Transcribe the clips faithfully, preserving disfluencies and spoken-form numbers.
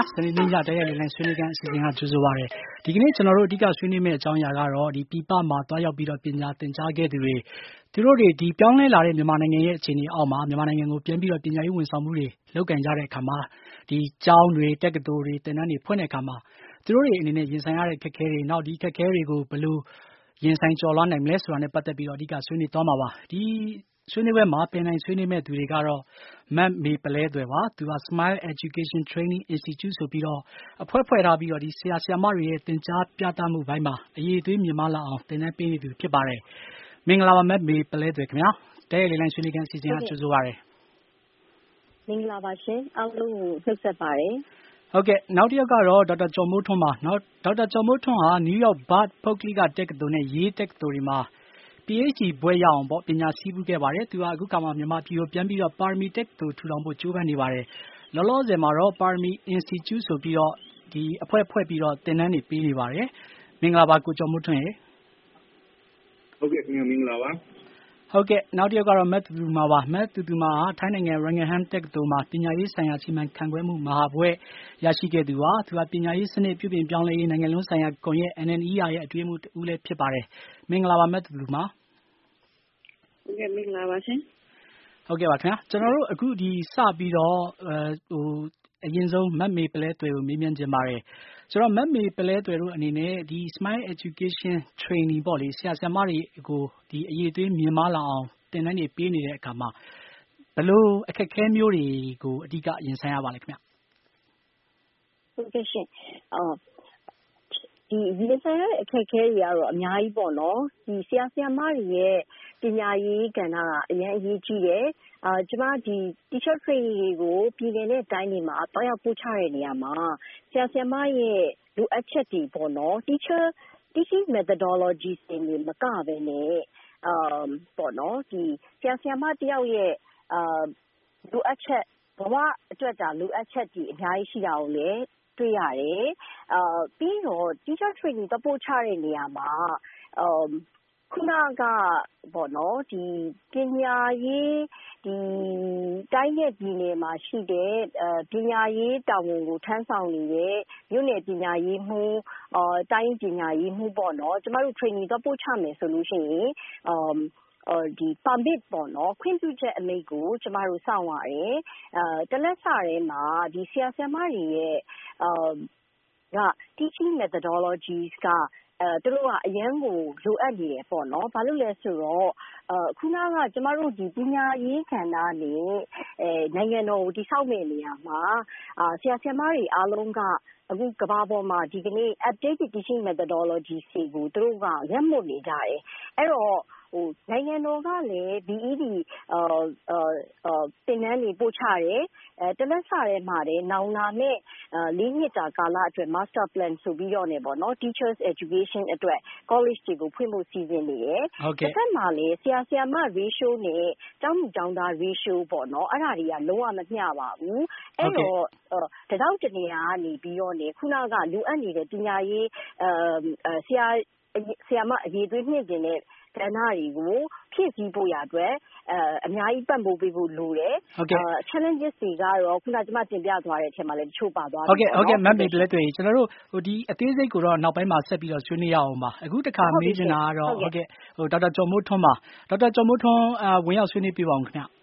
စနေနေ့ညတရက်လေးနဲ့ဆွေးနွေးခန်းအစီအစဉ်ကကြိုဆိုပါရစေဒီကနေ့ကျွန်တော်တို့အဓိကဆွေးနွေးမယ့်အကြောင်းအရာကတော့ဒီပြည်ပမှာတွားရောက်ပြီးတော့ပညာသင်ကြားခဲ့သူတွေသူတို့တွေဒီပြောင်းလဲလာတဲ့မြန်မာနိုင်ငံရဲ့အခြေအနေအောက်မှာမြန်မာနိုင်ငံကိုပြန်ပြီးတော့ပညာရေးဝန်ဆောင်မှုတွေလုပ်ကင်ကြတဲ့အခါမှာဒီကျောင်းတွေတက္ကသိုလ်တွေသင်တန်းတွေဖွင့်တဲ့အခါမှာသူတို့တွေအနေနဲ့ရင်ဆိုင်ရတဲ့ခက်ခဲတွေနောက်ဒီခက်ခဲတွေကိုဘယ်လိုရင်ဆိုင်ကျော်လွှားနိုင်မလဲဆိုတာနဲ့ပတ်သက်ပြီးတော့အဓိကဆွေးနွေးသွားမှာပါဒီဆွေးနွေးပွဲမှာပြင်နိုင်ဆွေးနွေးမဲ့သူတွေကတော့မတ်မေပလဲတွေပါသူက Smile Education Training Institute ဆိုပြီးတော့အဖွဲ့ဖွဲ့ထားပြီးတော့ဒီဆရာဆရာမတွေရဲ့သင်ကြားပြသမှုဘိုင်းမှာအရေးအသွေးမြင်မလာအောင်သင်တန်းပေးနေသူဖြစ်ပါတယ်မင်္ဂလာပါမတ်မေပလဲတွေခင်ဗျာတဲ့ရလေးလိုင်းဆွေးနွေးခန်းအစီအစဉ်ကကြိုဆိုပါရစေမင်္ဂလာပါရှင်အားလုံးကိုနှုတ်ဆက်ပါတယ်ဟုတ်ကဲ့နောက်တစ်ယောက်ကတော့ဒေါက်တာကျော်မိုးထွန်းပါနောက်ဒေါက်တာကျော်မိုးထွန်းဟာနယူးယောက်ဘတ်ပုတ်ကလိကတက္ကသိုလ်နဲ့ရေးတက္ကသိုလ်တွေမှာPhD ဘွဲ့ရအောင်ပေါ့ပညာရှိမှုခဲ့ပါတယ်သူကအခုကမှမြန်မာပြည်ကိုပြန်ပြီးတော့ပါရမီတက္ကသိုလ်ထူထောင်ဖို့ကြိုးပမ်းနေပါတယ်လောလောဆယ်မှာတော့ပါရမီ Institute ဆိုပြီးတော့ဒီအဖွဲ့ဖွဲ့ပြီးတော့သင်တန်းတွေပေးနေပါတယ်မင်္ဂလာပါကိုကျော်မိုးထွန်းရေဟုတ်ကဲ့ခင်ဗျာမင်္ဂလာပါဟုတ်ကဲ့နောက်တစ်ယောက်ကတော့မတ်တူတူမာပါမတ်တူတူမာဟာထိုင်းနိုင်ငံရန်ဂဟန်တက္ကသိုလ်မှာပညာရေးဆိုင်ရာစီမံခန့်ခွဲမှုမဟာဘွဲ့ရရှိခဲ့သူပါသူကပညာရေးစနစ်ပြုပြင်ပြောင်းလဲရေးနိုင်ငံလုံးဆိုင်ရာကွန်ရက် N N E R ရဲ့အတွင်းမှုတူလည်းဖြစ်ပါတယ်မင်္ဂလာပါမတ်တူတူမာဟုတ်ကဲ့မင်္ဂလာပါရှင်ဟုတ်ကဲ့ပါခင်ဗျာကျွန်တော်တို့အခုဒီစပြီးတော့အဲဟိုအရင်ဆုံးမတ်မေပလဲတွေကိုမေးမြန်းခြင်းပါတယ်ဆိုတော့မတ်မေပလဲတွေတို့အနေနဲ့ဒီ Smile Education Training ပေါ့လေဆရာဆရာမတွေကိုဒီအရေးအသွေးမြင်မလာအောင်သင်တန်းတွေပေးနေတဲ့အခါမှာဘယ်လိုအခက်အခဲမျိုးတွေကိုအဓိကရင်ဆိုင်ရပါလဲခင်ဗျဟုတ်ကဲ့ရှင်အော်ဒီဒီဆိုင်ရအခက်အခဲတွေကတော့အများကြီးပေါ့နော်ဒီဆရာဆရာမတွေရဲ့ပညာရေးကဏ္ဍကအရင်အရေးကြီးတယ်အာကျမဒီ teacher training တွေကိုပြည်နယ်နဲ့တိုင်းတွေမှာတောက်ရောက်ပို့ချတဲ့နေရာမှာဆရာဆရာမရဲ့လိုအပ်ချက်တွေပေါ့နော် teacher teaching methodology တွေမကဘဲနဲ့အာပေါ့နော်ဒီဆရာဆရာမတယောက်ရဲ့အာလိုအပ်ချက်ဘဝအတွက်ဒါလိုအပ်ချက်တွေအများကြီးရှိတာကိုလည်းတွေ့ရတယ်အာပြီးတော့ teacher training တပို့ချတဲ့နေရာမှာအာခုနကပေါ့နော်ဒီပညာရေးဒီတိုင်းနယ်ပြည်နယ်မှာရှိတဲ့အဲပညာရေးတာဝန်ကိုထမ်းဆောင်နေတဲ့မြို့နယ်ပညာရေးမှူးအာတိုင်းပညာရေးမှူးပေါ့နော်ကျမတို့ training တော့ပို့ချမယ်ဆိုလို့ရှိရင်အာအော်ဒီ permit ပေါ့နော်ခွင့်ပြုချက်အမိန့်ကိုကျမတို့စောင့်ရတယ်အဲတလက်စထဲမှာဒီဆရာဆရာမတွေရဲ့အာက teaching methodologies ကအဲသူတို့ကအရန်ကိုလိုအပ်နေတယ်ပေါ့နော်ဘာလို့လဲဆိုတော့အခုနကကျမတို့ဒီပညာရေးကဏ္ဍနဲ့အဲနိုင်ငံတော်ကိုတည်ဆောက်မယ့်နေရာမှာအာဆရာဆရာမတွေအားလုံးကအခုကမ္ဘာပေါ်မှာဒီကနေ့ updated teaching methodologies တွေကိုသူတို့ကလက်မွတ်နေကြတယ်အဲ့တော့ဟိုနိုင်ငံတော်ကလည်း B E D အာအာသင်တန်းတွေပို့ချတယ်အဲတလက်စထဲမှာလည်းနောင်လာမဲ့လေးနှစ်တာကာလအတွက် master plan ဆိုပြီးတော့နေပေါ့နော် teachers education အတွက် college တွေကိုဖွင့်ဖို့စီစဉ်နေတယ်တစ်ခါမှလည်းဆရာဆရာမ ratio နဲ့ကျောင်းသူကျောင်းသား ratio ပေါ့နော်အဲ့ဒါတွေကလုံးဝမမျှပါဘူးအဲ့တော့တတောက်တနေရာကနေပြီးတော့နေခုနကလိုအပ်နေတဲ့ပညာရေးအဲဆရာဆရာမအရေးသွေးမြင့်တင်တဲ့ကဏ္ဍတွေကိုဖြည့်ဆည်းဖို့ရအတွက်အဲအများကြီးပတ်ဖို့ပေးဖို့လိုတယ်ဟုတ်ကဲ့ challenges တွေကတော့ခုနကကျမတင်ပြသွားတဲ့အထက်မှာလည်းတချို့ပါသွားတယ်ဟုတ်ကဲ့ဟုတ်ကဲ့မတ်မေပလက်တွေကျွန်တော်တို့ဟိုဒီအသေးစိတ်ကိုတော့နောက်ပိုင်းမှာဆက်ပြီးတော့ဆွေးနွေးရအောင်ပါအခုတခါမေးချင်တာကတော့ဟုတ်ကဲ့ဟိုဒေါက်တာကျော်မိုးထွန်းပါဒေါက်တာကျော်မိုးထွန်းအာဝင်ရောက်ဆွေးနွေးပြပါအောင်ခင်ဗျ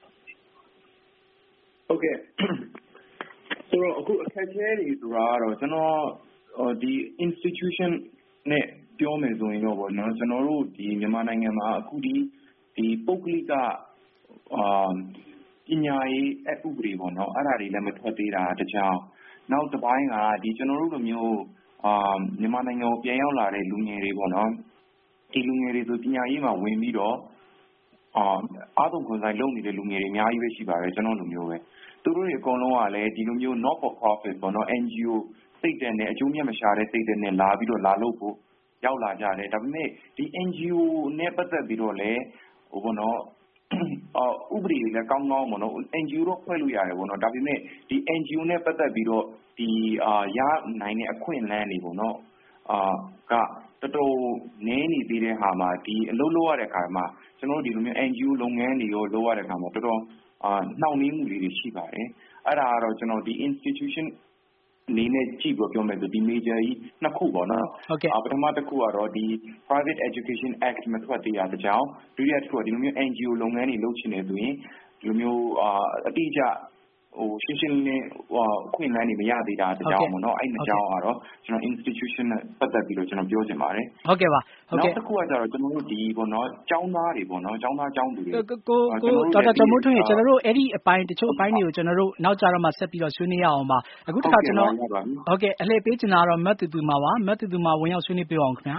ဟုတ်ကဲ့ဆိုတော့အခုအခက်အခဲတွေဆိုတာကတော့ကျွန်တော်ဒီ institution နဲ့ပြောမယ်ဆိုရင်တော့ဗောနော်ကျွန်တော်တို့ဒီမြန်မာနိုင်ငံမှာအခုဒီဒီပုဂ္ဂလိကအာပညာရေးအဥပဒေပေါ့နော်အဲ့ဒါတွေလည်းမထွက်သေးတာတကြောင်နောက်တစ်ပိုင်းကဒီကျွန်တော်တို့လိုမျိုးအာမြန်မာနိုင်ငံကိုပြန်ရောက်လာတဲ့လူငယ်တွေပေါ့နော်ဒီလူငယ်တွေဆိုပညာရေးမှာဝင်ပြီးတော့အာအားလုံးခွန်ဆိုင်လုပ်နေတဲ့လူငယ်တွေအများကြီးပဲရှိပါတယ်ကျွန်တော်လိုမျိုးပဲသူတို့တွေအကုန်လုံးကလည်းဒီလိုမျိုး not for profit ပေါ့နော် N G O စိတ်တဲ့နဲ့အကျိုးမြတ်မရှာတဲ့စိတ်တဲ့နဲ့လာပြီးတော့လာလုပ်ဖို့ရောက်လာကြတယ်ဒါပေမဲ့ဒီ N G O နဲ့ပတ်သက်ပြီးတော့လည်းဟိုဘောနော်အော်ဥပဒေတွေလည်းကောင်းကောင်းပေါ့နော် N G O တော့ဖွဲ့လို့ရတယ်ပေါ့နော်ဒါပေမဲ့ဒီ N G O နဲ့ပတ်သက်ပြီးတော့ဒီအာရနိုင်တဲ့အခွင့်အလမ်းတွေပေါ့နော်အာကတော်တော်နည်းနေသေးတဲ့ဟာမှာဒီအလုပ်လုပ်ရတဲ့အခါမှာကျွန်တော်တို့ဒီလိုမျိုး N G O လုပ်ငန်းတွေရောလုပ်ရတဲ့အခါမှာတော်တော်အာနှောင့်နှေးမှုတွေရှိပါတယ်အဲ့ဒါကတော့ကျွန်တော်ဒီ institution အနေနဲ့ကြည့်ပြီးပြောမယ်ဆိုဒီ major ကြီးနှစ်ခုပေါ့နော်ပထမတစ်ခုကတော့ဒီ Private Education Act မထွက်သေးတာတစ်ကြောင်းဒုတိယတစ်ခုကဒီလိုမျိုး N G O လုပ်ငန်းတွေလုပ်ချင်တယ်ဆိုရင်ဒီလိုမျိုးအတိအကျဟိုရှင်းရှင်းလင်းဟိုခွင့်လန်းနေမရသေးတာတစ်ကြောင်းပေါ့နော်အဲ့နှစ်ကြောင်းကတော့ကျွန်တော် institution နဲ့ပတ်သက်ပြီးတော့ကျွန်တော်ပြောချင်ပါတယ်ဟုတ်ကဲ့ပါဟုတ်ကဲ့နောက်တစ်ခုကကျတော့ကျွန်တော်တို့ဒီပေါ့နော်ကျောင်းသားတွေပေါ့နော်ကျောင်းသားကျောင်းသူတွေကိုကိုကိုဒေါက်တာကျော်မိုးထွန်းရေကျွန်တော်တို့အဲ့ဒီအပိုင်းတချို့အပိုင်းတွေကိုကျွန်တော်တို့နောက်ကြတော့မှဆက်ပြီးတော့ဆွေးနွေးရအောင်ပါအခုတစ်ခါကျွန်တော်ဟုတ်ကဲ့အလှည့်ပေးချင်တာတော့မတ်တူတူမှာပါမတ်တူတူမှာဝင်ရောက်ဆွေးနွေးပြအောင်ခင်ဗျာ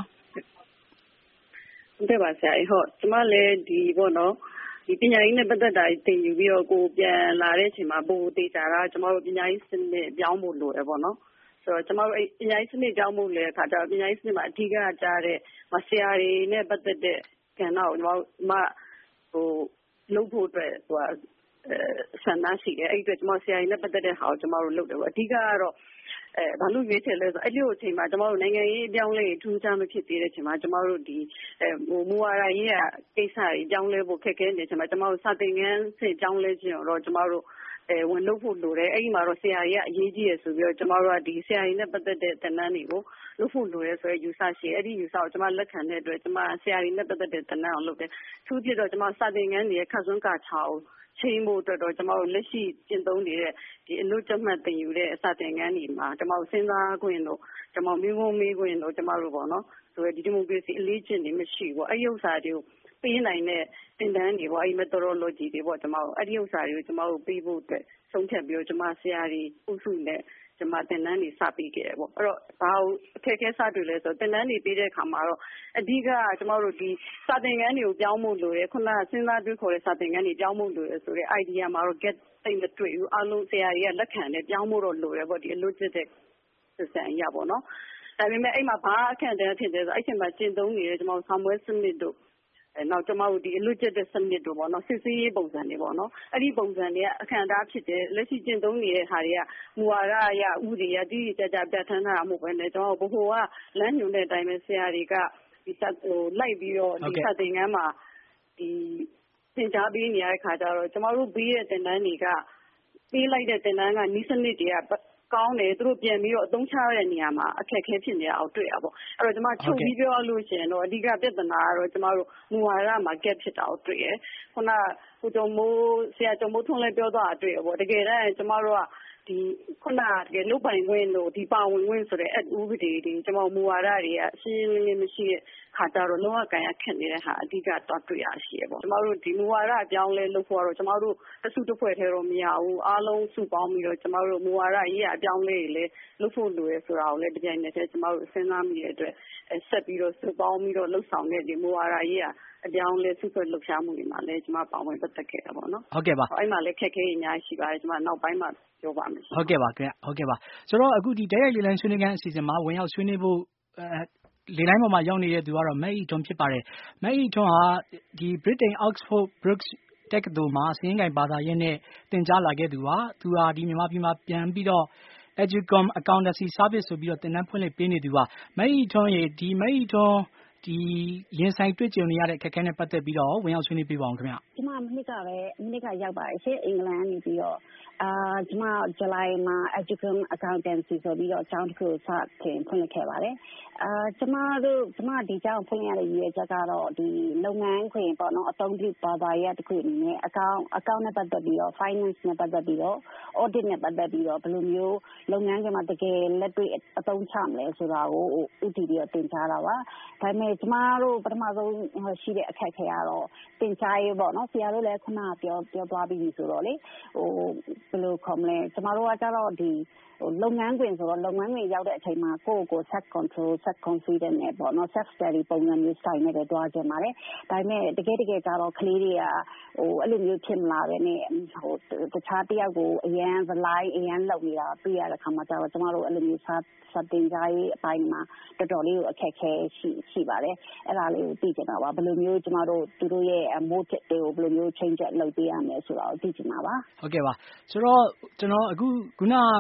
ဟုတ်ကဲ့ပါဆရာဟုတ်ကျွန်မလည်းဒီပေါ့နော်ဒီပညာရေးနဲ့ပတ်သက်တာတင်ယူပြီးတော့ကိုပြန်လာတဲ့အချိန်မှာပို့တေချာတာကျွန်တော်တို့ပညာရေးစနစ်ပြောင်းဖို့လိုတယ်ပေါ့နော်ဆိုတော့ကျွန်တော်တို့ပညာရေးစနစ်ပြောင်းဖို့လည်းခါကြပညာရေးစနစ်မှာအဓိကကြားတဲ့မဆရာတွေနဲ့ပတ်သက်တဲ့ကဏ္ဍကိုကျွန်တော်တို့မဟိုလုပ်ဖို့အတွက်ဟိုဆန္ဒရှိတယ်အဲ့ဒီအတွက်ကျွန်တော်ဆရာတွေနဲ့ပတ်သက်တဲ့ဟာကိုကျွန်တော်တို့လုပ်တယ်ပေါ့အဓိကကတော့အဲဘာလို့ရွေးချယ်လဲဆိုအဲ့ဒီအချိန်မှာကျွန်တော်တို့နိုင်ငံရေးအပြောင်းလဲထူးခြားမဖြစ်သေးတဲ့အချိန်မှာကျွန်တော်တို့ဒီအဲဟိုမူဝါဒရေးရကိစ္စတွေပြောင်းလဲဖို့ခက်ခဲနေတဲ့အချိန်မှာကျွန်တော်တို့စာသင်ခန်းစစ်ပြောင်းလဲခြင်းတော့ကျွန်တော်တို့အဲဝင်လုပ်ဖို့လိုတယ်အဲ့ဒီမှာတော့ဆရာကြီးကအရေးကြီးရဆိုပြီးတော့ကျွန်တော်တို့ကဒီဆရာကြီးနဲ့ပတ်သက်တဲ့တဏ္ဍာန်တွေကိုလုပ်ဖို့လိုရဲဆိုရဲယူဆရှိအဲ့ဒီယူဆကိုကျွန်မလက်ခံတဲ့အတွက်ကျွန်မဆရာကြီးနဲ့ပတ်သက်တဲ့တဏ္ဍာန်ကိုလုပ်တယ်သူဖြစ်တော့ကျွန်မစာသင်ခန်းတွေခက်စွန်းကချောင်းချိန်ဖို့အတွက်တော့ကျွန်တော်တို့လက်ရှိကျင့်သုံးနေတဲ့ဒီအလို့ကျမှတ်တင်ယူတဲ့အစတင်ကန်းတွေမှာကျွန်တော်တို့စဉ်းစားခွင့်တို့ကျွန်တော်မျိုးမျိုးမေးခွင့်တို့ကျွန်တော်တို့ပေါ့နော်ဆိုရဒီဒီမိုကရေစီအလေးကျင့်နေမရှိဘူးအဲ့ဒီဥစ္စာတွေကိုပေးနိုင်တဲ့သင်တန်းတွေပေါ့အဲ့ဒီ methodology တွေပေါ့ကျွန်တော်တို့အဲ့ဒီဥစ္စာတွေကိုကျွန်တော်တို့ပေးဖို့အတွက်ဆုံးဖြတ်ပြီးတော့ကျွန်မဆရာကြီးဥစုနဲ့ကျွန်မသင်တန်းတွေစပေးခဲ့တယ်ပေါ့အဲ့တော့ဘာအခက်အခဲစတွေ့လဲဆိုတော့သင်တန်းတွေပေးတဲ့အခါမှာတော့အဓိကကျွန်တော်တို့ဒီစာသင်ခန်းတွေကိုပြောင်းဖို့လိုတယ်ခုနကစဉ်းစားတွေးခေါ်တဲ့စာသင်ခန်းတွေပြောင်းဖို့လိုတယ်ဆိုတဲ့ idea မှာတော့ get သိမတွေ့ဘူးအလုံးဆရာကြီးကလက်ခံတယ်ပြောင်းဖို့တော့လိုတယ်ပေါ့ဒီအလို့ကျတဲ့ system ရပေါ့နော်ဒါပေမဲ့အဲ့မှာဘာအခက်အခဲဖြစ်တယ်ဆိုအဲ့ချိန်မှာကျင့်သုံးနေတဲ့ကျွန်တော်ဆောင်းပွဲစနစ်တို့အဲနောက်ကျွန်တော်တို့ဒီအလွတ်ကျတဲ့စနစ်တို့ပေါ့နော်စစ်ဆေးရေးပုံစံတွေပေါ့နော်အဲ့ဒီပုံစံတွေကအခန့်အတားဖြစ်တယ်လက်ရှိကျင့်သုံးနေတဲ့ဟာတွေကမူဝါဒအရဥပဒေရတည်တည်ကြကြပြဋ္ဌာန်းတာမဟုတ်ဘဲနဲ့ကျွန်တော်ဘိုးကလမ်းညွှန်တဲ့အတိုင်းပဲဆရာတွေကဒီစဟိုလိုက်ပြီးတော့ဒီစတင်ကမ်းမှာဒီသင်ကြားပေးနေရတဲ့ခါကျတော့ကျွန်တော်တို့ပြီးတဲ့သင်တန်းတွေကပေးလိုက်တဲ့သင်တန်းကနီးစနစ်တွေကကောင်းတယ်သူတို့ပြန်ပြီးတော့အသုံးချရတဲ့နေရာမှာအခက်အခဲဖြစ်နေတာအောင်တွေ့ရပါပေါ့အဲ့တော့ကျွန်မချုပ်ပြီးပြောလို့ရှိရင်တော့အဓိကပြဿနာကတော့ကျွန်တော်တို့မူဝါဒမှာ gap ဖြစ်တာကိုတွေ့ရခုနကိုကျော်မိုးဆရာကျော်မိုးထွန်းလည်းပြောသွားတာတွေ့ရပေါ့တကယ်တမ်းကျွန်တော်တို့ကဒီခုနတကယ်လုတ်ပိုင်ခွင့်တို့ဒီပါဝင်ခွင့်ဆိုတဲ့အဥပဒေတွေကျွန်တော်မူဝါဒတွေကရှင်းရှင်းလင်းလင်းမရှိတဲ့ခါကြတော့လုံးဝကန်ရခက်နေတဲ့ဟာအဓိကတော့တွေ့ရရှိရပေါ့ကျွန်တော်တို့ဒီမူဝါဒအပြောင်းလဲလုပ်ဖို့ကတော့ကျွန်တော်တို့တစုတစ်ဖွဲ့ထဲတော့မရဘူးအားလုံးစုပေါင်းပြီးတော့ကျွန်တော်တို့မူဝါဒရေးအပြောင်းလဲတွေလည်းလုပ်ဖို့လိုရဲဆိုတာကိုလည်းတပြိုင်နက်တည်းကျွန်တော်တို့စဉ်းစားမိတဲ့အတွက်ဆက်ပြီးတော့စုပေါင်းပြီးတော့လှုပ်ဆောင်တဲ့ဒီမူဝါဒရေးအပြောင်းလဲစုဖွဲ့လှုပ်ရှားမှုတွေမှာလည်းကျွန်မပါဝင်ပတ်သက်ခဲ့တာပေါ့နော်ဟုတ်ကဲ့ပါအဲ့မှာလည်းခက်ခဲအများကြီးရှိပါတယ်ကျွန်မနောက်ပိုင်းမှာပြောပါမယ်ဟုတ်ကဲ့ပါခင်ဗျဟုတ်ကဲ့ပါဆိုတော့အခုဒီတိုက်ရိုက်လေလံဆွေးနွေးခန်းအစီအစဉ်မှာဝင်ရောက်ဆွေးနွေးဖို့အဲလေလိုင်းပေါ်မှာရောက်နေတဲ့သူကတော့မက်အီထွန်းဖြစ်ပါတယ်မက်အီထွန်းဟာဒီ Britain Oxford Brookes တက္ကသိုလ်မှာစီးရင်ကိုင်ဘာသာရေးနဲ့သင်ကြားလာခဲ့သူပါသူဟာဒီမြန်မာပြည်မှာပြန်ပြီးတော့ Educom Accountancy Service ဆိုပြီးတော့သင်တန်းဖွင့်လှစ်ပေးနေသူပါမက်အီထွန်းရေဒီမက်အီထွန်းဒီရင်ဆိုင်တွေ့ကြုံနေရတဲ့အခက်အခဲနဲ့ပတ်သက်ပြီးတော့ဝင်ရောက်ဆွေးနွေးပေးပါအောင်ခင်ဗျ။ကျွန်မမနစ်ကပဲမနစ်ကရောက်ပါတယ်ရှင့်အင်္ဂလန်ကနေပြီးတော့အာကျွန်မဇူလိုင်မှာ Educom Accountancy ဆိုပြီးတော့အကြောင်းတစ်ခုစတင်ဖွင့်လှစ်ခဲ့ပါတယ်။အာကျွန်မတို့ကျွန်မဒီအကြောင်းဖွင့်ရတဲ့ရည်ရွယ်ချက်ကတော့ဒီလုပ်ငန်းခွင်ပေါ့နော်အသုံးပြုဘာသာရေးတစ်ခုအနေနဲ့အကောင့်အကောင့်နဲ့ပတ်သက်ပြီးတော့ finance နဲ့ပတ်သက်ပြီးတော့ audit နဲ့ပတ်သက်ပြီးတော့ဘယ်လိုမျိုးလုပ်ငန်းခွင်မှာတကယ်လက်တွေ့အသုံးချမလဲဆိုတာကိုဥတည်ပြီးတော့သင်ကြားတာပါ။ဒါပေမဲ့ကျွန်မတို့ပထမဆုံးရှိတဲ့အခက်အခဲကတော့သင်ကြားရေးပေါ့နော်ဆရာတို့လည်းခုနကပြောပြောသွားပြီးပြီဆိုတော့လေဟိုဘယ်လိုခေါ်မလဲကျွန်တော်တို့ကကြတော့ဒီဟိုလုပ်ငန်းခွင်ဆိုတော့လုပ်ငန်းခွင်ရောက်တဲ့အချိန်မှာကိုယ့်ကိုယ် self control self confident နဲ့ပေါ့နော် self study ပုံစံမျိုး style နဲ့ပဲတွားကြပါတယ်ဒါပေမဲ့တကယ်တကယ်ကြတော့ကလေးတွေကဟိုအဲ့လိုမျိုးဖြစ်မလာပဲနဲ့ဟိုတခြားတယောက်ကိုအရန် rely အရန်လုပ်နေတာပြရတဲ့ခါမှာကျတော့ကျွန်တော်တို့အဲ့လိုမျိုးစာစာသင်ကြားရေးအပိုင်းမှာတော်တော်လေးကိုအခက်အခဲရှိရှိပါတယ်အဲ့ဒါလေးကိုသိချင်တာပါဘယ်လိုမျိုးကျွန်တော်တို့သူတို့ရဲ့ motive တွေကိုဘယ်လိုမျိုး change လုပ်ပေးရမလဲဆိုတာကိုသိချင်တာပါဟုတ်ကဲ့ပါဆိုတော့ကျွန်တော်အခုခုန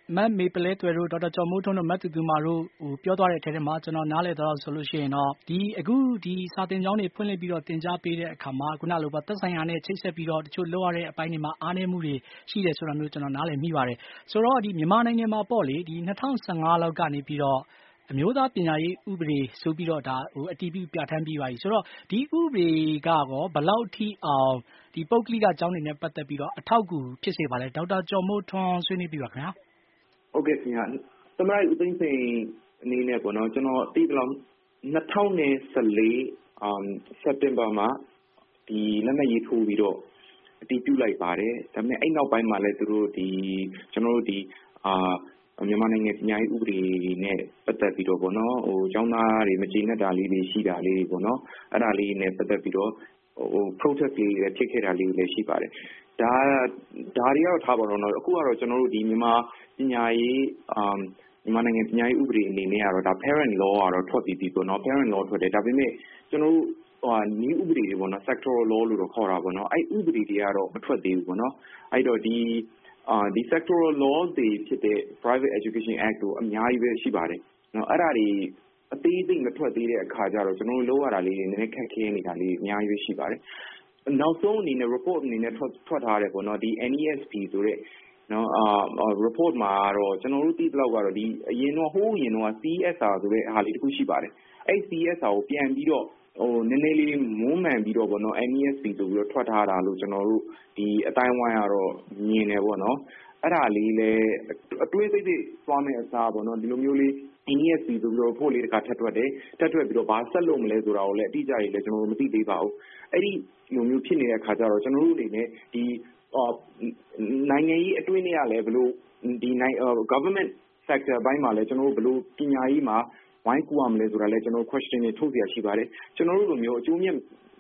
မတ်မေပလဲသွယ်တို့ဒေါက်တာကျော်မိုးထွန်းတို့မတ်သူသူမာတို့ဟိုပြောသွားတဲ့အထက်ထဲမှာကျွန်တော်နားလည်တော့ဆိုလို့ရှိရင်တော့ဒီအခုဒီစာသင်ကျောင်းတွေဖွင့်လှစ်ပြီးတော့တင် जा ပေးတဲ့အခါမှာခုနလိုပေါ့သက်ဆိုင်ရာနဲ့ချိတ်ဆက်ပြီးတော့တချို့လောက်ရတဲ့အပိုင်းတွေမှာအားနည်းမှုတွေရှိတယ်ဆိုတာမျိုးကျွန်တော်နားလည်မိပါတယ်ဆိုတော့ဒီမြန်မာနိုင်ငံမှာပေါ့လေဒီ၂၀၁၅လောက်ကနေပြီးတော့အမျိုးသားပညာရေးဥပဒေဆိုပြီးတော့ဒါဟိုအတည်ပြုပြဋ္ဌာန်းပြီးပါပြီဆိုတော့ဒီဥပဒေကရောဘယ်လောက်ထိအောင်ဒီပုဂ္ဂလိကကျောင်းတွေနဲ့ပတ်သက်ပြီးတော့အထောက်အကူဖြစ်စေပါလဲဒေါက်တာကျော်မိုးထွန်းဆွေးနွေးပြပါခင်ဗျာဟုတ်ကဲ့ခင်ဗျာသမရဦးသိန်းစိန်အနေနဲ့ပေါ့နော်ကျွန်တော်သိတယ်လို့၂၀၁၄အမ်စက်တင်ဘာမှာဒီလက်မှတ်ရေးထိုးပြီးတော့အတည်ပြုလိုက်ပါတယ်ဒါပေမဲ့အဲ့နောက်ပိုင်းမှာလည်းသူတို့ဒီကျွန်တော်တို့ဒီအာမြန်မာနိုင်ငံပညာရေးဥပဒေနဲ့ပတ်သက်ပြီးတော့ပေါ့နော်ဟိုကျောင်းသားတွေမကျေနပ်တာလေးတွေရှိတာလေးပေါ့နော်အဲ့ဒါလေးနဲ့ပတ်သက်ပြီးတော့ဟို protest လေးတွေဖြစ်ခဲ့တာလေးတွေလည်းရှိပါတယ်ဒါဒါတွေကတော့ထားပါတော့နော်အခုကတော့ကျွန်တော်တို့ဒီမြန်မာပညာရေးအမ်မြန်မာနိုင်ငံပညာရေးဥပဒေအနေနဲ့ကတော့ဒါ parent law ကတော့ထွက်ပြီးပြီပေါ့နော် parent law ထွက်တယ်ဒါပေမဲ့ကျွန်တော်တို့ဟိုနည်းဥပဒေတွေပေါ့နော် sectoral law လို့တော့ခေါ်တာပေါ့နော်အဲ့ဥပဒေတွေကတော့မထွက်သေးဘူးပေါ့နော်အဲ့တော့ဒီအာဒီ sectoral law တွေဖြစ်တဲ့ Private Education Act တို့အများကြီးပဲရှိပါတယ်နော်အဲ့ဒါတွေအသေးစိတ်မထွက်သေးတဲ့အခါကျတော့ကျွန်တော်တို့လောက်ရတာလေးတွေနည်းနည်းခက်ခဲနေတာလေးအများကြီးပဲရှိပါတယ်နောက်ဆုံးအနေနဲ့ report အနေနဲ့ထွက်ထွက်ထားတယ်ပေါ့နော်ဒီ N E S P ဆိုတဲ့နော်အာ report မှာတော့ကျွန်တော်တို့သိသလောက်ကတော့ဒီအရင်တော့ဟိုးအရင်တော့ C S R ဆိုတဲ့အားလေးတစ်ခုရှိပါတယ်အဲ့ C S R ကိုပြန်ပြီးတော့ဟိုနည်းနည်းလေးမွမ်းမံပြီးတော့ပေါ့နော် N E S P ဆိုပြီးတော့ထွက်ထားတာလို့ကျွန်တော်တို့ဒီအတိုင်းဝိုင်းကတော့မြင်တယ်ပေါ့နော်အဲ့ဒါလေးလည်းအတွင်းစိတ်စိတ်သွားမယ့်အစားပေါ့နော်ဒီလိုမျိုးလေး N E S P ဆိုပြီးတော့ဖို့လေးတစ်ခါထပ်ထွက်တယ်ထပ်ထွက်ပြီးတော့ဘာဆက်လုပ်မလဲဆိုတာကိုလည်းအတိအကျကြီးလည်းကျွန်တော်တို့မသိသေးပါဘူးအဲ့ဒီလိုမျိုးဖြစ်နေတဲ့အခါကျတော့ကျွန်တော်တို့အနေနဲ့ဒီနိုင်ငံရေးအတွင်းတွေကလည်းဘလို့ဒီနိုင် government sector ဘိုင်းမှာလည်းကျွန်တော်တို့ဘလို့ပညာရေးမှာဝိုင်းကူရမလဲဆိုတာလည်းကျွန်တော် question တွေထုတ်เสียရှိပါတယ်ကျွန်တော်တို့လိုမျိုးအကျိုးမြတ်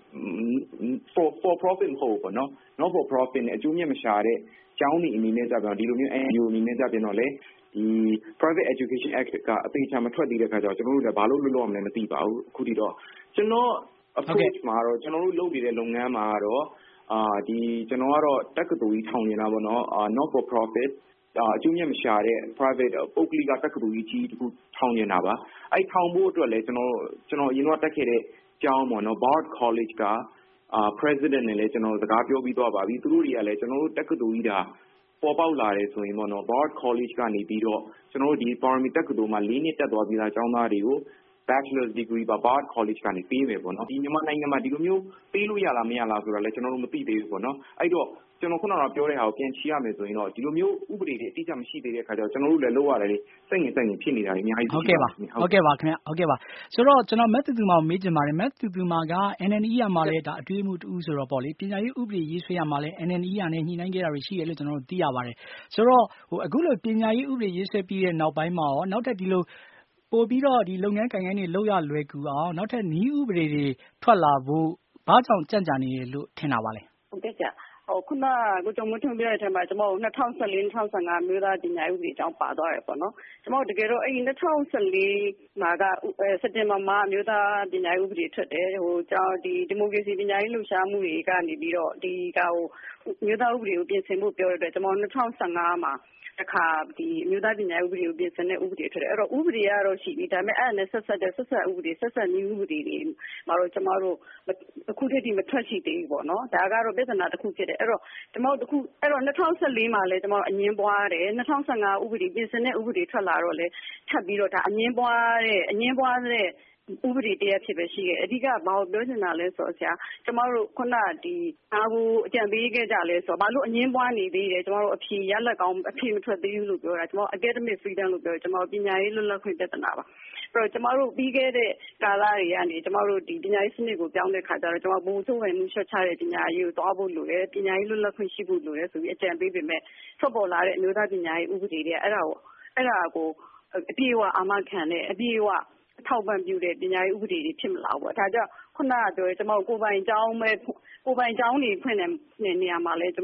for for profit မဟုတ်ဘူးเนาะ not for profit နဲ့အကျိုးမြတ်မရှာတဲ့ကျောင်းတွေအနေနဲ့ကြပြောဒီလိုမျိုး N U အနေနဲ့ကြပြန်တော့လေဒီ Private Education Act ကအသေးချာမထွက်သေးတဲ့ခါကျတော့ကျွန်တော်တို့လည်းဘာလို့လွတ်လွတ်မလဲမသိပါဘူးအခုထိတော့ကျွန်တော် approach မှာတော့ကျွန်တော်တို့လုပ်နေတဲ့လုပ်ငန်းမှာတော့အာဒီကျွန်တော်ကတော့တက္ကသိုလ်ကြီးထောင်နေတာပေါ့เนาะ not for profitအကျိုးမြတ်မရှာတဲ့ private ပုဂ္ဂလိကတက္ကသိုလ်ကြီးတစ်ခုထောင်နေတာပါအဲ့ထောင်ဖို့အတွက်လည်းကျွန်တော်ကျွန်တော်အရင်ကတက်ခဲ့တဲ့ကျောင်းပေါ့နော် Bard College ကအာ president နဲ့လည်းကျွန်တော်စကားပြောပြီးသွားပါပြီသူတို့တွေကလည်းကျွန်တော်တို့တက္ကသိုလ်ကြီးဒါပေါ်ပေါက်လာတယ်ဆိုရင်ပေါ့နော် Bard College ကနေပြီးတော့ကျွန်တော်တို့ဒီပါရမီတက္ကသိုလ်မှာ၄နှစ်တက်သွားပြီးသားကျောင်းသားတွေကို Bachelor's degree ပါ Bard College ကနေပေးမယ်ပေါ့နော်ဒီမြန်မာနိုင်ငံမှာဒီလိုမျိုးပေးလို့ရလားမရလားဆိုတာလည်းကျွန်တော်တို့မသိသေးဘူးပေါ့နော်အဲ့တော့ကျွန်တော်ခုနကပြောတဲ့ဟာကိုပြန်ချီရမယ်ဆိုရင်တော့ဒီလိုမျိုးဥပဒေတွေအတိအကျမရှိသေးတဲ့အခါကျတော့ကျွန်တော်တို့လည်းလောက်ရတယ်လေစိတ်ငြိမ်စိတ်ငြိမ်ဖြစ်နေတာတွေအများကြီးဟုတ်ကဲ့ပါဟုတ်ကဲ့ပါခင်ဗျဟုတ်ကဲ့ပါဆိုတော့ကျွန်တော်မတ်တူတူမာကိုမေးချင်ပါတယ်မတ်တူတူမာက N N E ရမှာလဲဒါအတွေ့အမှုတူဆိုတော့ပေါ့လေပညာရေးဥပဒေရေးဆွဲရမှာလဲ N N E ရနဲ့ညှိနှိုင်းခဲ့တာတွေရှိတယ်လို့ကျွန်တော်တို့သိရပါတယ်ဆိုတော့ဟိုအခုလိုပညာရေးဥပဒေရေးဆွဲပြီးတဲ့နောက်ပိုင်းမှာရောနောက်ထပ်ဒီလိုပို့ပြီးတော့ဒီလုပ်ငန်းကိုင်ငန်းတွေလောက်ရလွယ်ကူအောင်နောက်ထပ်နည်းဥပဒေတွေထွက်လာဖို့ဘာကြောင့်ကြံ့ကြာနေရလို့ထင်တာပါလဲဟုတ်ကဲ့ကြာဟိုခုနကကိုကျော်မိုးထွန်းပြောတဲ့အထက်မှာကျွန်တော်၂၀၁၄-၂၀၁၅မြို့သားပညာရေးဥပဒေအကြောင်းပါသွားတယ်ပေါ့နော်ကျွန်တော်တကယ်တော့အဲ့ဒီ၂၀၁၄မှာကစက်တင်ဘာမှာမြို့သားပညာရေးဥပဒေထွက်တယ်ဟိုကျောင်းဒီဒီမိုကရေစီပညာရေးလှုပ်ရှားမှုတွေကနေပြီးတော့ဒီကဟိုမြို့သားဥပဒေကိုပြင်ဆင်ဖို့ပြောရတဲ့ကျွန်တော်၂၀၁၅မှာတခါဒီမြို့သားပညာရေးဥပဒေကိုပြင်ဆင်တဲ့ဥပဒေထွက်တယ်အဲ့တော့ဥပဒေကတော့ရှိပြီဒါပေမဲ့အဲ့ဒါနဲ့ဆက်ဆက်တဲ့ဆက်ဆက်ဥပဒေဆက်ဆက်နည်းဥပဒေတွေမှာတော့ကျွန်တော်တို့အခုတည်းကမထွက်ရှိသေးဘူးပေါ့နော်ဒါကတော့ပြဿနာတစ်ခုဖြစ်တယ်အဲ့တော့ကျွန်တော်တို့အခုအဲ့တော့၂၀၁၄မှာလဲကျွန်တော်အငင်းပွားတယ်၂၀၁၅ဥပဒေပြင်ဆင်တဲ့ဥပဒေထွက်လာတော့လဲထပ်ပြီးတော့ဒါအငင်းပွားတဲ့အငင်းပွားတဲ့ဥပဒေတရားဖြစ်ပဲရှိခဲ့အဓိကဘာကိုပြောချင်တာလဲဆိုတော့ဆရာကျမတို့ခုနဒီအားကိုအကြံပေးခဲ့ကြလဲဆိုတော့ဘာလို့အငင်းပွားနေသေးတယ်ကျမတို့အဖြေရလက်ကောင်းအဖြေမထွက်သေးဘူးလို့ပြောတာကျမတို့ academic freedom လို့ပြောတယ်ကျမတို့ပညာရေးလွတ်လပ်ခွင့်ပြဿနာပါအဲ့တော့ကျမတို့ပြီးခဲ့တဲ့ကာလတွေကနေကျမတို့ဒီပညာရေးစနစ်ကိုပြောင်းတဲ့ခါကျတော့ကျမတို့ဘုံထုတ်ဝေမှုရှော့ချတဲ့ပညာရေးကိုတွားဖို့လိုတယ်ပညာရေးလွတ်လပ်ခွင့်ရှိဖို့လိုတယ်ဆိုပြီးအကြံပေးပေမဲ့ထွက်ပေါ်လာတဲ့အမျိုးသားပညာရေးဥပဒေတွေအဲ့ဒါကိုအဲ့ဒါကိုအပြည့်အဝအာမခံတဲ့အပြည့်အဝထောက်ပံ့ပြုတဲ့ပညာရေးဥပဒေတွေဖြစ်မလာဘူးပေါ့ဒါကြောင့်ခုနကပြောရဲကျွန်မကိုပိုင်ကျောင်းမဲ့ကိုပိုင်ကျောင်းနေဖွင့်တဲ့နေရာမှာလဲကျွန်မ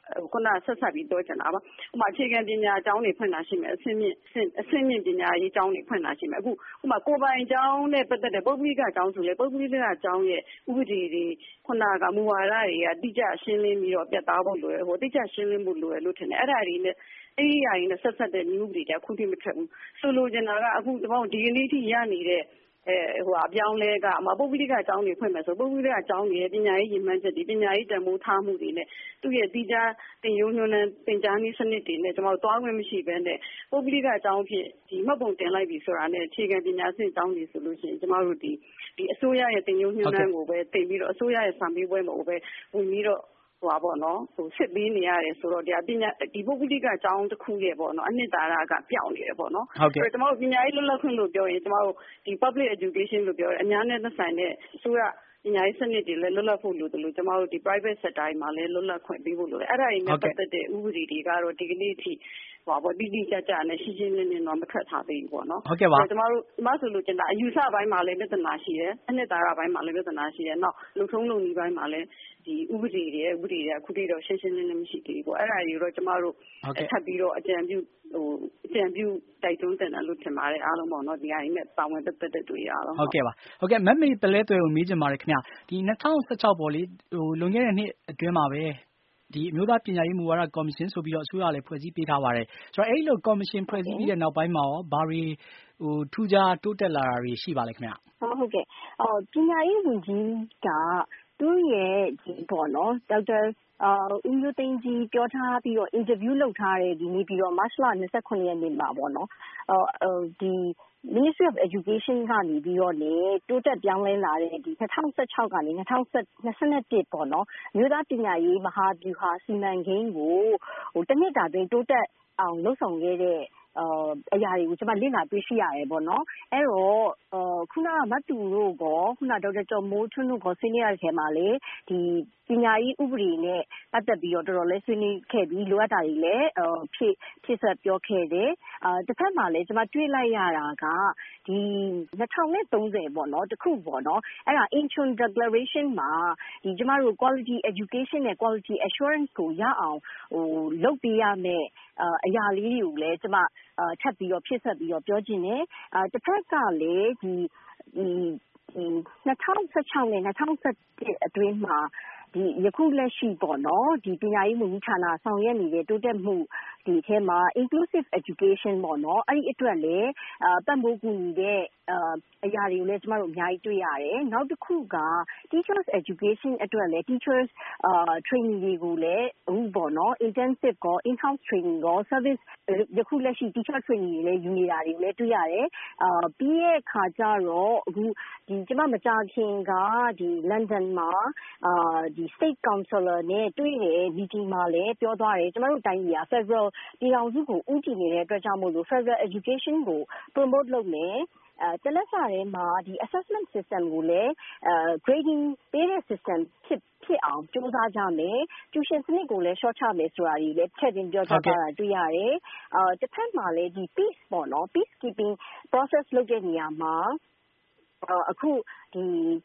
ခုနဆက်ဆက်ပြီးပြောချင်တာပါ။ဥပမာအခြေခံပညာအကြောင်းတွေဖွင့်တာရှိမယ်အဆင့်မြင့်အဆင့်မြင့်ပညာရေးအကြောင်းတွေဖွင့်တာရှိမယ်အခုဥပမာကိုယ်ပိုင်အကြောင်းနဲ့ပတ်သက်တဲ့ပုဂ္ဂလိကအကြောင်းဆိုလေပုဂ္ဂလိကအကြောင်းရဲ့ဥပဒေတွေခုနကမူဝါဒတွေကတိကျရှင်းလင်းပြီးတော့ပြတ်သားဖို့လိုရဟိုတိကျရှင်းလင်းဖို့လိုရလို့ထင်တယ်အဲ့ဒါတွေနဲ့အဲ့ဒီအရာတွေနဲ့ဆက်ဆက်တဲ့မျိုးတွေတခုထိမထွက်ဘူးဆိုလိုချင်တာကအခုဒီပေါင်းဒီကနေ့ထိရနေတဲ့အဲဟိုအပြောင်းလဲကအမပုဂ္ဂလိကအကြောင်းတွေဖွင့်မယ်ဆိုပုဂ္ဂလိကအကြောင်းတွေရဲ့ပညာရေးရည်မှန်းချက်တွေပညာရေးတန်ဖိုးထားမှုတွေနဲ့သူ့ရဲ့တိကျတင်ရိုးညွှန်းနှံသင်ကြားနည်းစနစ်တွေနဲ့ကျွန်တော်တို့တွားခွင့်မရှိဘဲနဲ့ပုဂ္ဂလိကအကြောင်းဖြစ်ဒီမှတ်ပုံတင်လိုက်ပြီဆိုတာနဲ့အခြေခံပညာအဆင့်အကြောင်းတွေဆိုလို့ရှိရင်ကျွန်တော်တို့ဒီဒီအစိုးရရဲ့တင်ရိုးညွှန်းနှံကိုပဲတင်ပြီးတော့အစိုးရရဲ့စာမေးပွဲမှာပဲဝင်ပြီးတော့ဟိုပါပေါ့နော်ဟိုစစ်ပေးနေရတယ်ဆိုတော့ဒီပညာဒီပုဂ္ဂလိကအကြောင်းတစ်ခုရဲ့ပေါ့နော်အနှစ်သာရကပျောက်နေတယ်ပေါ့နော်ဟုတ်ကဲ့ကျွန်တော်တို့ပညာရေးလွတ်လပ်ခွင့်လို့ပြောရင်ကျွန်တော်တို့ဒီ public education လို့ပြောတယ်အများနဲ့သက်ဆိုင်တဲ့အစိုးရပညာရေးစနစ်တွေလည်းလွတ်လပ်ဖို့လိုတယ်လို့ကျွန်တော်တို့ဒီ private sector မှာလည်းလွတ်လပ်ခွင့်ပေးဖို့လိုတယ်အဲ့ဒါတွေနဲ့ပတ်သက်တဲ့ဥပဒေတွေကတော့ဒီကနေ့အထိဟောပေါ့တိတိကျကျနဲ့ရှင်းရှင်းလင်းလင်းတော့မထွက်ထားသေးဘူးပေါ့နော်ဟုတ်ကဲ့ပါကျွန်တော်တို့ဒီမှာဆိုလို့ကျင်တာအယူဆပိုင်းမှာလည်းပြဿနာရှိတယ်အနှစ်သာရပိုင်းမှာလည်းပြဿနာရှိတယ်နောက်လုံထုံးလုံနည်းပိုင်းမှာလည်းဒီဥပဒေတွေဥပဒေတွေအခုတည်းတော့ရှင်းရှင်းလင်းလင်းမရှိသေးဘူးပေါ့အဲ့ဒါတွေတော့ကျွန်တော်တို့ထပ်ပြီးတော့အကြံပြုဟိုအကြံပြုတိုက်တွန်းတင်တယ်လို့ထင်ပါတယ်အားလုံးပေါ့နော်ဒီအရင်နဲ့ပါဝင်သက်သက်တွေရအောင်ဟုတ်ကဲ့ပါဟုတ်ကဲ့မမေပလဲသွဲကိုမေးချင်ပါတယ်ခင်ဗျဒီ၂၀၁၆ပေါ့လေဟိုလွန်ခဲ့တဲ့နှစ်အတွင်းမှာပဲဒီအမျိုးသားပညာရေးမူဝါဒကော်မရှင်ဆိုပြီးတော့အစိုးရလည်းဖွဲ့စည်းပေးထားပါတယ်ဆိုတော့အဲ့လိုကော်မရှင်ဖွဲ့စည်းပြီးတဲ့နောက်ပိုင်းမှာရောဘာတွေဟိုထူးခြားတိုးတက်လာတာတွေရှိပါလဲခင်ဗျဟုတ်ဟုတ်ကဲ့အော်ပညာရေးဝန်ကြီးကသူ့ရဲ့ဒီပေါ့နော်ဒေါက်တာအာဦးမျိုးသိန်းကြီးပြောထားပြီးတော့ interview လုပ်ထားတဲ့ဒီနေ့ပြီးတော့ March လ၂၉ရက်နေ့မှာပေါ့နော်အော်ဒီ Ministry of Education ကနေပြီးတော့လေတိုးတက်ပြောင်းလဲလာတဲ့ဒီ၂၀၁၆ကနေ၂၀၂၁ပေါ့နော်မြို့သားပညာရေးမဟာဗျူဟာစီမံကိန်းကိုဟိုတစ်နှစ်တာတွင်တိုးတက်အောင်လှုပ်ဆောင်ခဲ့တဲ့အရာတွေကိုကျွန်မလေ့လာတွေ့ရှိရတယ်ပေါ့နော်အဲ့တော့ခုနကမတူတို့ကခုနဒေါက်တာကျော်မိုးထွန်းတို့ကဆွေးနွေးရတဲ့ထဲမှာလေဒီပညာရေးဥပဒေနဲ့ပတ်သက်ပြီးတော့တော်တော်လေးဆွေးနွေးခဲ့ပြီးလိုအပ်တာတွေလည်းဖြည့်ဖြည့်ဆွတ်ပြောခဲ့တယ်အာတစ်ဖက်မှာလည်းကျွန်မတွေ့လိုက်ရတာကဒီ၂၀၃၀ပေါ့နော်တခုပေါ့နော်အဲ့ဒါ Incheon Declaration မှာဒီကျွန်မတို့ quality education နဲ့ quality assurance ကိုရအောင်ဟိုလုပ်ပေးရမယ်အရာလေးတွေကိုလည်းကျွန်မထပ်ပြီးတော့ဖြည့်ဆွတ်ပြီးတော့ပြောချင်တယ်တစ်ဖက်ကလည်းဒီဒီ၂၀၁၆နဲ့၂၀၁၁အတွင်းမှာဒီယခုလက်ရှိပေါ့နော်ဒီပညာရေးဝန်ကြီးဌာနဆောင်ရွက်နေတဲ့တိုးတက်မှုဒီထဲမှာ inclusive education ပေါ့နော်အဲ့ဒီအတွက်လည်းပတ်မိုးကူညီတဲ့အရာတွေကိုလည်းကျမတို့အများကြီးတွေ့ရတယ်နောက်တစ်ခုက teachers education အတွက်လည်း teachers training တွေကိုလည်းအခုပေါ့နော် intensive ကော in house training ကော service ယခုလက်ရှိ teacher training တွေလည်းယူနေတာတွေကိုလည်းတွေ့ရတယ်အာပြီးရဲ့ခါကျတော့အခုဒီကျမမကြာခင်ကဒီ London မှာအာဒီ state councillor နဲ့တွေ့တဲ့ meeting မှာလည်းပြောသွားတယ်ကျမတို့တိုင်းပြည်က federal ပြည်ထောင်စုကိုဦးတည်နေတဲ့အတွက်ကြောင့်မို့လို့ federal education ကို promote လုပ်မယ်အဲတလက်စာထဲမှာဒီ assessment system ကိုလည်းအဲ grading ပေးတဲ့ system ဖြစ်ဖြစ်အောင်စူးစမ်းကြမယ် tuition စနစ်ကိုလည်း short ချမယ်ဆိုတာတွေလည်းထည့်သွင်းပြောကြားတာတွေ့ရတယ်အာတစ်ဖက်မှာလည်းဒီ peace ပေါ့နော် peace keeping process လုပ်တဲ့နေရာမှာအခုဒီ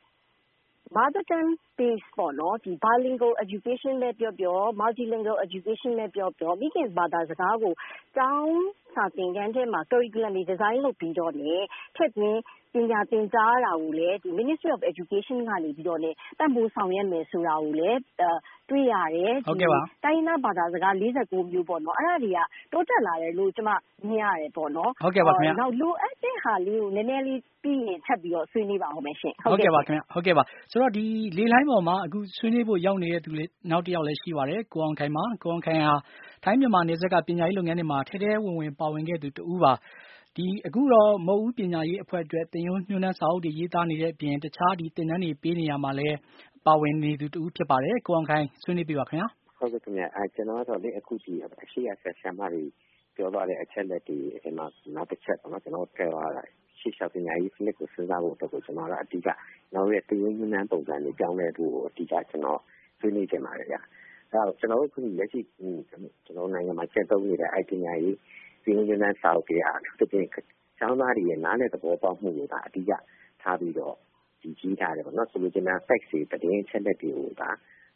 mother tongue base ပေါ့နော်ဒီ bilingual education နဲ့ပြောပြော multilingual education နဲ့ပြောပြောမိခင်ဘာသာစကားကိုကျောင်းစာသင်ခန်းထဲမှာ curriculum တွေ design လုပ်ပြီးတော့လည်းထည့်သွင်းပညာသင်ကြားတာကိုလည်းဒီ Ministry of Education ကနေပြီးတော့လည်းတန်ဖိုးဆောင်ရွက်မယ်ဆိုတာကိုလည်းတွေ့ရတယ်ဟုတ်ကဲ့ပါတိုင်းသားဘာသာစကား၄၉မျိုးပေါ့နော်အဲ့ဒါတွေကတိုးတက်လာတယ်လို့ကျွန်မမြင်ရတယ်ပေါ့နော်ဟုတ်ကဲ့ပါခင်ဗျာနောက်လိုအပ်တဲ့ဟာလေးကိုနည်းနည်းလေးပြီးရင်ထပ်ပြီးတော့ဆွေးနွေးပါဦးမယ်ရှင်ဟုတ်ကဲ့ပါခင်ဗျာဟုတ်ကဲ့ပါဆိုတော့ဒီလေလိုင်းပေါ်မှာအခုဆွေးနွေးဖို့ရောက်နေတဲ့သူလေးနောက်တစ်ယောက်လည်းရှိပါတယ်ကိုအောင်ခိုင်ပါကိုအောင်ခိုင်ဟာထိုင်းမြန်မာနယ်စပ်ကပညာရေးလုပ်ငန်းတွေမှာထဲထဲဝင်ဝင်ပါဝင်ခဲ့သူတူပါဒီအခုတော့မဟုတ်ဦးပညာရေးအဖွဲ့အတွက်တင်ရိုးညွှန်းနှန်းစာအုပ်တွေရေးသားနေတဲ့အပြင်တခြားဒီသင်တန်းတွေပေးနေရမှာလည်းပါဝင်နေသူတူဖြစ်ပါတယ်ကိုအောင်ခိုင်ဆွေးနွေးပြပါခင်ဗျာဟုတ်ကဲ့ခင်ဗျာအဲကျွန်တော်ကတော့လေအခုဒီအရှိအဆက်ဆံမတွေပြောသွားတဲ့အချက်လက်တွေဒီမှာနောက်တစ်ချက်ပေါ့နော်ကျွန်တော်ထည့်သွားတာရှေ့လျှောက်ပညာရေးစနစ်ကိုစဉ်းစားဖို့အတွက်ကိုကျွန်တော်ကအဓိကနောက်ရဲ့တင်ရိုးညွှန်းနှန်းပုံစံတွေပြောင်းလဲဖို့အဓိကကျွန်တော်ဆွေးနွေးချင်ပါတယ်ဗျာအဲတော့ကျွန်တော်တို့ခုလက်ရှိကျွန်တော်နိုင်ငံမှာကျက်သုံးနေတဲ့အိုက်ပညာရေးတင်ရိုးညွှန်းနှန်းစာအုပ်တွေအားတစ်ပြင်ကျောင်းသားတွေရဲ့နားနဲ့သဘောပေါက်မှုတွေကအဓိကထားပြီးတော့ဒီကြီးထားတယ်ပေါ့နော်ဆိုလိုချင်တာ fact တွေတည်င်းချက်လက်တွေကိုဒါ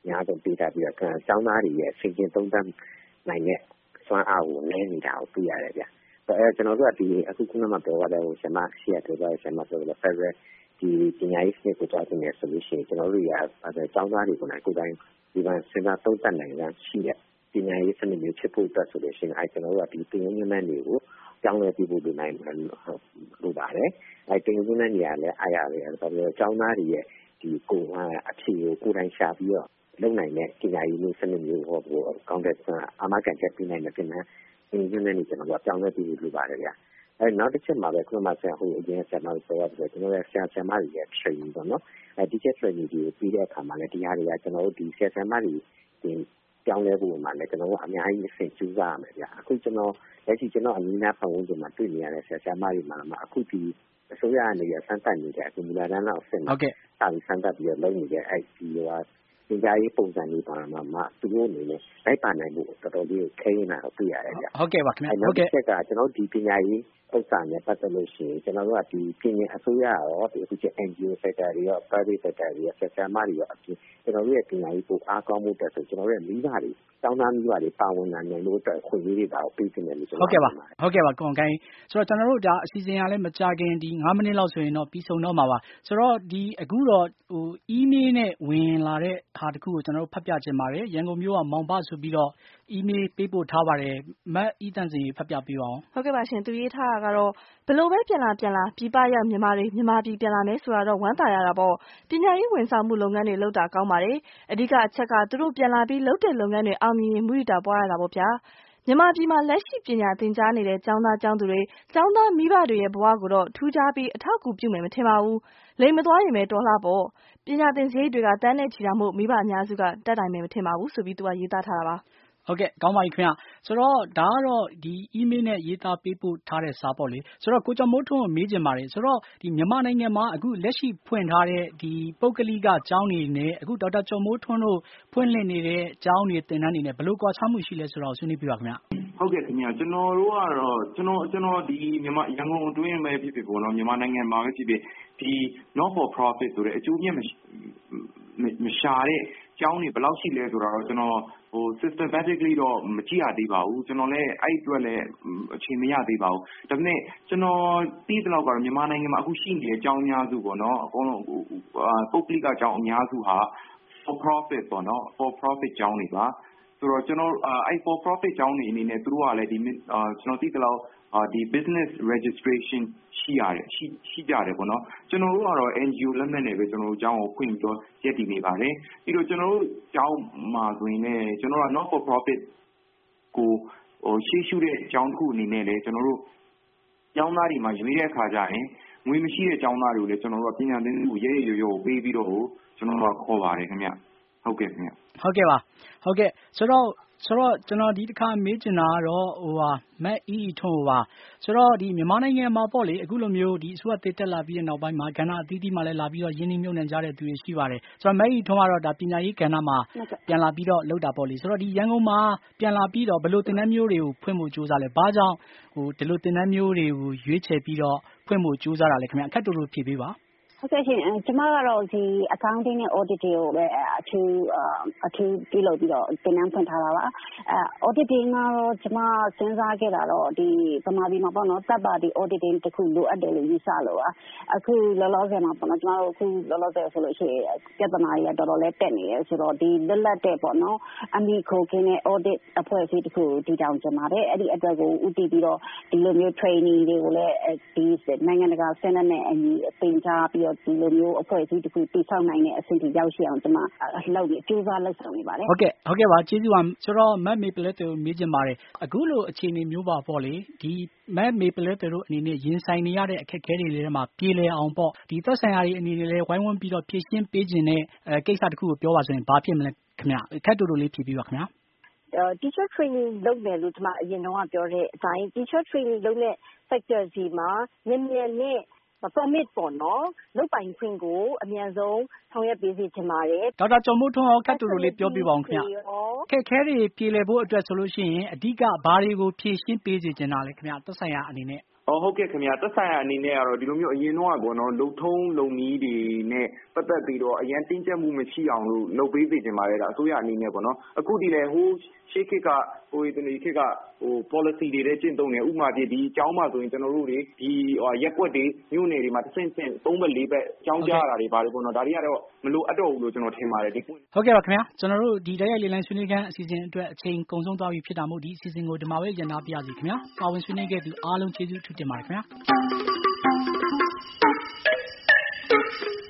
များဆုံးပေးထားပြီးတော့ကျောင်းသားတွေရဲ့ဆင်ခြင်သုံးသပ်နိုင်တဲ့စွမ်းအားကိုနည်းနေတာကိုတွေ့ရတယ်ဗျ။အဲကျွန်တော်တို့ကဒီအခုခုနကပြောရတဲ့ဟိုဆရာမရှိရပြောတဲ့ဆရာမပြောတဲ့ Federal ဒီပညာရေးစနစ်ကိုကြားတင်တဲ့ solution ကျွန်တော်တို့ရအဲကျောင်းသားတွေကိုလည်းကိုယ်တိုင်ဒီမှာစဉ်းစားသုံးသပ်နိုင်တာရှိတဲ့ပညာရေးစနစ်မျိုးဖြစ်ဖို့အတွက်ဆိုလို့ရှိရင်အဲကျွန်တော်တို့ကဒီပညာရေးမှန်းတွေကိုကျောင်းလေးပြဖို့လိုနိုင်လို့ပါတယ်။အဲပညာရေးမှန်းတွေကလည်းအားရတယ်။ဒါပေမဲ့ကျောင်းသားတွေရဲ့ဒီကိုယ်အဖြေကိုကိုယ်တိုင်ရှာပြီးတော့လုံနိုင်တဲ့ပညာရေးမျိုးစနစ်မျိုးဟောကိုကောင်းတဲ့အာမခံချက်ပေးနိုင်တဲ့ပြင်မှပညာရေးမှန်းတွေကျွန်တော်တို့ကျောင်းလေးပြဖို့လိုပါတယ်ဗျ။အဲနောက်တစ်ချက်မှာပဲခုနကဆရာဟိုအရင်ဆရာမပြောရတယ်ကျွန်တော်တို့ဆရာဆရာမတွေရဲ့ training ပေါ့နော်။အဲဒီ teacher training တွေပြီးတဲ့အခါမှာလည်းဒီဟာတွေကကျွန်တော်တို့ဒီဆရာဆရာမတွေဒီကျောင်းလဲဖို့မှာလည်းကျွန်တော်တို့အများကြီးအဆင့်ကျူးစားရမယ်ဗျအခုကျွန်တော်လက်ရှိကျွန်တော်အနည်းနာပတ်ဝန်းကျင်မှာတွေ့နေရတဲ့ဆရာဆရာမတွေမှာအခုဒီအစိုးရအနေနဲ့စမ်းသပ်နေတဲ့အခုမူလတန်းလောက်အဆင့်မှာစာပြီးစမ်းသပ်ပြီးတော့လုပ်နေတဲ့အဲ့ဒီဟိုသင်ကြားရေးပုံစံလေးပါမှာမှသူတို့အနေနဲ့လိုက်ပါနိုင်ဖို့တော်တော်လေးခဲရင်တော့တွေ့ရတယ်ဗျဟုတ်ကဲ့ပါခင်ဗျဟုတ်ကဲ့ချက်ကကျွန်တော်ဒီပညာရေးဥစ္စာနဲ့ပတ်သက်လို့ရှိရင်ကျွန်တော်တို့ကဒီပြည်နယ်အစိုးရရောဒီအခုကျ N G O sector တွေရော private sector တွေရောဆက်ဆံမတွေရောအပြင်ကျွန်တော်တို့ရဲ့ပညာရေးကိုအားကောင်းမှုတက်ဆိုကျွန်တော်တို့ရဲ့မိဘတွေတောင်းတမိဘတွေပါဝင်နိုင်လို့အတွက်ခွင့်ရေးတွေပါပေးနေတယ်လို့ကျွန်တော်ဟုတ်ကဲ့ပါဟုတ်ကဲ့ပါကွန်ကိုင်းဆိုတော့ကျွန်တော်တို့ဒါအစီအစဉ်ကလည်းမကြခင်ဒီ၅မိနစ်လောက်ဆိုရင်တော့ပြီးဆုံးတော့မှာပါဆိုတော့ဒီအခုတော့ဟို email နဲ့ဝင်လာတဲ့ဟာတခုကိုကျွန်တော်တို့ဖတ်ပြချင်ပါတယ်ရန်ကုန်မြို့ကမောင်ဘဆိုပြီးတော့ email ပေးပို့ထားပါတယ်မတ်ဤတန်စီဖတ်ပြပေးပါအောင်ဟုတ်ကဲ့ပါရှင်သူရေးထားတာကတော့ဘလို့ပဲပြန်လာပြန်လာပြည်ပရောက်မြန်မာတွေမြန်မာပြည်ပြန်လာမယ်ဆိုတာတော့ဝမ်းသာရတာပေါ့ပညာရေးဝန်ဆောင်မှုလုပ်ငန်းတွေလုပ်တာကောင်းပါတယ်အဓိကအချက်ကသူတို့ပြန်လာပြီးလုပ်တဲ့လုပ်ငန်းတွေအောင်မြင်ရင်မှုရတာပွားရတာပေါ့ဗျာမြန်မာပြည်မှာလက်ရှိပညာသင်ကြားနေတဲ့ကျောင်းသားကျောင်းသူတွေကျောင်းသားမိဘတွေရဲ့ဘဝကိုတော့ထူးခြားပြီးအထောက်အကူပြုမယ်မထင်ပါဘူးလိမ်မသွားရင်ပဲတော်လှပေါ့ပညာသင်စရိတ်တွေကတန်းနဲ့ချီတာမို့မိဘအများစုကတက်တိုင်မယ်မထင်ပါဘူးဆိုပြီးသူကရေးသားထားတာပါဟုတ်ကဲ့ကောင်းပါပြီခင်ဗျဆိုတော့ဒါကတော့ဒီ email နဲ့ရေးသားပေးပို့ထားတဲ့စာပေါ့လေဆိုတော့ကိုကျော်မိုးထွန်းကိုမေးချင်ပါတယ်ဆိုတော့ဒီမြန်မာနိုင်ငံမှာအခုလက်ရှိဖွင့်ထားတဲ့ဒီပုဂ္ဂလိကကျောင်းတွေနဲ့အခုဒေါက်တာကျော်မိုးထွန်းတို့ဖွင့်လှစ်နေတဲ့ကျောင်းတွေသင်တန်းတွေနဲ့ဘယ်လိုကွာခြားမှုရှိလဲဆိုတော့ဆွေးနွေးပြပါခင်ဗျဟုတ်ကဲ့ခင်ဗျကျွန်တော်တို့ကတော့ကျွန်တော်ကျွန်တော်ဒီမြန်မာရန်ကုန်အတွင်းမှာဖြစ်ဖြစ်ပေါ့နော်မြန်မာနိုင်ငံမှာပဲဖြစ်ဖြစ်ဒီ not for profit ဆိုတဲ့အကျိုးမြတ်မရှာတဲ့ကျောင်းတွေဘယ်လောက်ရှိလဲဆိုတော့ကျွန်တော်ဟို systematically တော့မကြည့်ရသေးပါဘူးကျွန်တော်လည်းအဲ့အတွက်လည်းအချိန်မရသေးပါဘူးဒါပေမဲ့ကျွန်တော်သိသလောက်ကတော့မြန်မာနိုင်ငံမှာအခုရှိနေတဲ့ကျောင်းအများစုပေါ့နော်အကုန်လုံးပုဂ္ဂလိကကျောင်းအများစုဟာ for profit ပေါ့နော် for profit ကျောင်းတွေပါဆိုတော့ကျွန်တော်အဲ့ for profit ကျောင်းတွေအနေနဲ့သူတို့ကလည်းဒီကျွန်တော်သိသလောက်ဒီ business registration ရှိရတယ်ရှိရှိကြတယ်ပေါ့နော်ကျွန်တော်တို့ကတော့ N G O လက်မှတ်နဲ့ပဲကျွန်တော်တို့ကျောင်းကိုဖွင့်ပြီးတော့ရပ်တည်နေပါတယ်ပြီးတော့ကျွန်တော်တို့ကျောင်းမှာဆိုရင်လည်းကျွန်တော်တို့ not for profit ကိုဟိုရှေ့ရှုတဲ့ကျောင်းတစ်ခုအနေနဲ့လည်းကျွန်တော်တို့ကျောင်းသားတွေမှာရွေးတဲ့အခါကျရင်ငွေမရှိတဲ့ကျောင်းသားတွေကိုလည်းကျွန်တော်တို့ကပညာသင်မှုရဲရဲရွရွပေးပြီးတော့ကျွန်တော်တို့ကခေါ်ပါတယ်ခင်ဗျဟုတ်ကဲ့ခင်ဗျဟုတ်ကဲ့ပါဟုတ်ကဲ့ဆိုတော့ဆိုတော့ကျွန်တော်ဒီတစ်ခါမေးချင်တာကတော့ဟိုဟာမတ်အီထွန်းပါဆိုတော့ဒီမြန်မာနိုင်ငံမှာပေါ့လေအခုလိုမျိုးဒီအစိုးရတည်တက်လာပြီးတဲ့နောက်ပိုင်းမှာကဏ္ဍအသီးသီးမှာလည်းလာပြီးတော့ရင်းနှီးမြှုပ်နှံကြတဲ့သူတွေရှိပါတယ်ဆိုတော့မတ်အီထွန်းကတော့ဒါပညာရေးကဏ္ဍမှာပြန်လာပြီးတော့လုပ်တာပေါ့လေဆိုတော့ဒီရန်ကုန်မှာပြန်လာပြီးတော့ဘယ်လိုသင်တန်းမျိုးတွေကိုဖွင့်ဖို့ကြိုးစားလဲဘာကြောင့်ဟိုဒီလိုသင်တန်းမျိုးတွေကိုရွေးချယ်ပြီးတော့ဖွင့်ဖို့ကြိုးစားတာလဲခင်ဗျအခက်တူတူဖြေပေးပါဟုတ်ကဲ့ရှင်ကျမကတော့ဒီ accounting နဲ့ audit တွေကိုပဲအထူးအထူးပြုလုပ်ပြီးတော့သင်တန်းဖွင့်ထားတာပါအဲ auditing ကတော့ကျမစဉ်းစားခဲ့တာတော့ဒီဗမာပြည်မှာပေါ့နော်တပ်ပါဒီ auditing တခုလိုအပ်တယ်လို့ယူဆလို့ပါအခုလောလောဆယ်မှာပေါ့နော်ကျမတို့အခုလောလောဆယ်ဆိုလို့ရှိရင်ပြဿနာတွေကတော်တော်လေးတက်နေတယ်ဆိုတော့ဒီလွတ်လပ်တဲ့ပေါ့နော်အမိခိုကင်းတဲ့ audit အဖွဲ့အစည်းတခုတည်ထောင်ကြမှာတဲ့အဲ့ဒီအတွက်ကိုဦးတည်ပြီးတော့ဒီလိုမျိုး training တွေကိုလည်းဒီနိုင်ငံတကာစနစ်နဲ့အညီသင်ကြားပြီးဒီလိုမျိုးအဖွဲ့အစည်းတစ်ခုတည်ဆောက်နိုင်တဲ့အဆင့်ထိရောက်ရှိအောင်ကျွန်မလုပ်ပြီးကြိုးစားလုပ်ဆောင်နေပါတယ်ဟုတ်ကဲ့ဟုတ်ကဲ့ပါကျေးဇူးပါဆိုတော့မတ်မေပလက်တို့မေးချင်ပါတယ်အခုလိုအခြေအနေမျိုးပါပေါ့လေဒီမတ်မေပလက်တို့အနေနဲ့ရင်ဆိုင်နေရတဲ့အခက်အခဲတွေထဲမှာပြေလည်အောင်ပေါ့ဒီသက်ဆိုင်ရာတွေအနေနဲ့လည်းဝိုင်းဝန်းပြီးတော့ဖြည့်ရှင်းပေးခြင်းနဲ့အဲကိစ္စတစ်ခုကိုပြောပါဆိုရင်ဘာဖြစ်မလဲခင်ဗျအခက်တူတူလေးဖြည့်ပေးပါခင်ဗျ teacher training လုပ်မယ်လို့ကျွန်မအရင်တော့ပြောတဲ့အတိုင်း teacher training လုပ်တဲ့ sector စီမှာမြန်မြန်နဲ့permit ပေါ့နော်လုပ်ပိုင်ခွင့်ကိုအမြန်ဆုံးဆောင်ရွက်ပေးစီချင်ပါတယ်ဒေါက်တာကျော်မိုးထွန်းရောခက်တူတူလေးပြောပြပါအောင်ခင်ဗျခက်ခဲတွေပြေလည်ဖို့အတွက်ဆိုလို့ရှိရင်အဓိကဘာတွေကိုဖြည့်ရှင်းပေးစီချင်တာလဲခင်ဗျသက်ဆိုင်ရာအနေနဲ့အော်ဟုတ်ကဲ့ခင်ဗျာသက်ဆိုင်ရာအနေနဲ့ကတော့ဒီလိုမျိုးအရင်တော့ပေါ့နော်လုံထုံးလုံနည်းတွေနဲ့ပတ်သက်ပြီးတော့အရင်တင်းကျပ်မှုမရှိအောင်လို့လုပ်ပေးစေချင်ပါတယ်ဒါအစိုးရအနေနဲ့ပေါ့နော်အခုဒီလေဟိုးရှေးခေတ်ကဟိုဒီခေတ်ကဟို policy တွေလည်းကျင့်သုံးနေဥပမာပြဒီအကြောင်းမှဆိုရင်ကျွန်တော်တို့တွေဒီရက်ကွက်တွေမြို့နယ်တွေမှာတစ်ဆင့်ဆင့်သုံးဘက်လေးဘက်အကြောင်းကြားတာတွေပါတယ်ပေါ့နော်ဒါတွေကတော့မလိုအပ်တော့ဘူးလို့ကျွန်တော်ထင်ပါတယ်ဒီဟုတ်ကဲ့ပါခင်ဗျာကျွန်တော်တို့ဒီတိုက်ရိုက်လေလံဆွေးနွေးခန်းအစီအစဉ်အတွက်အချိန်ကုန်ဆုံးသွားပြီဖြစ်တာမို့ဒီအစီအစဉ်ကိုဒီမှာပဲရန်နာပြရစီခင်ဗျာပါဝင်ဆွေးနွေးခဲ့သူအားလုံးကျေးဇူးထူးတင်ပါတယ်ခင်ဗျာ